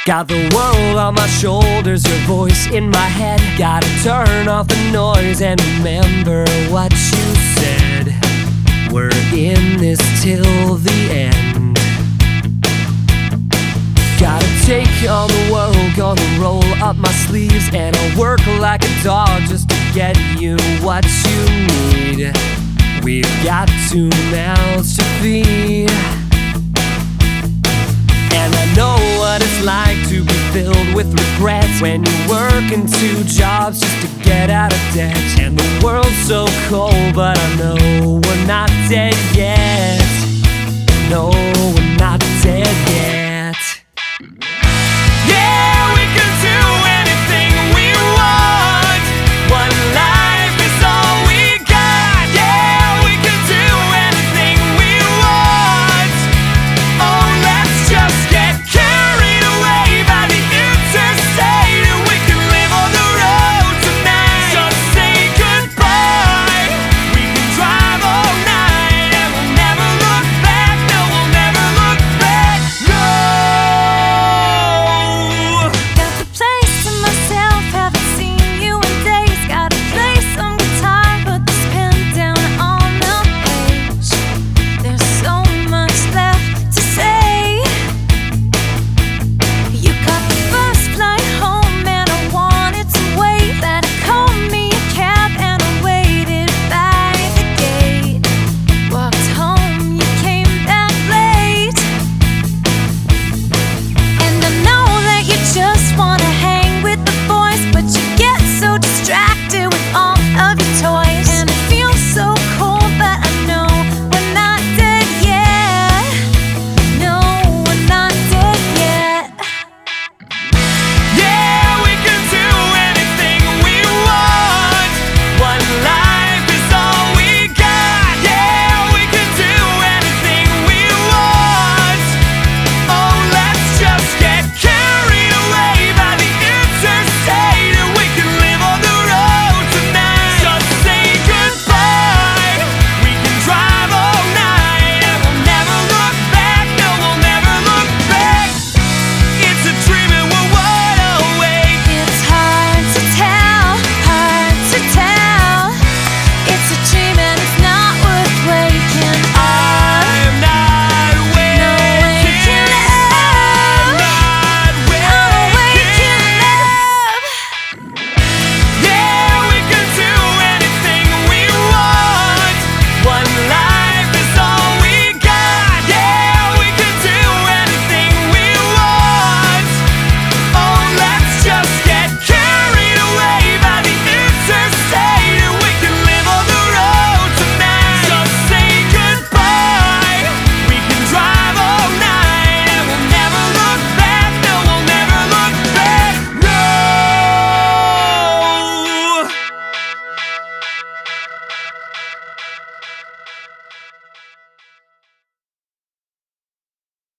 Got the world on my shoulders, your voice in my head. Gotta turn off the noise and remember what you said. We're in this till the end. Gotta take on the world, gonna roll up my sleeves, and I'll work like a dog just to get you what you need. We've got 2 mouths to feed, and I know what it's like to be filled with regrets when you're working 2 jobs just to get out of debt. And the world's so cold, but I know we're not dead yet. No, we're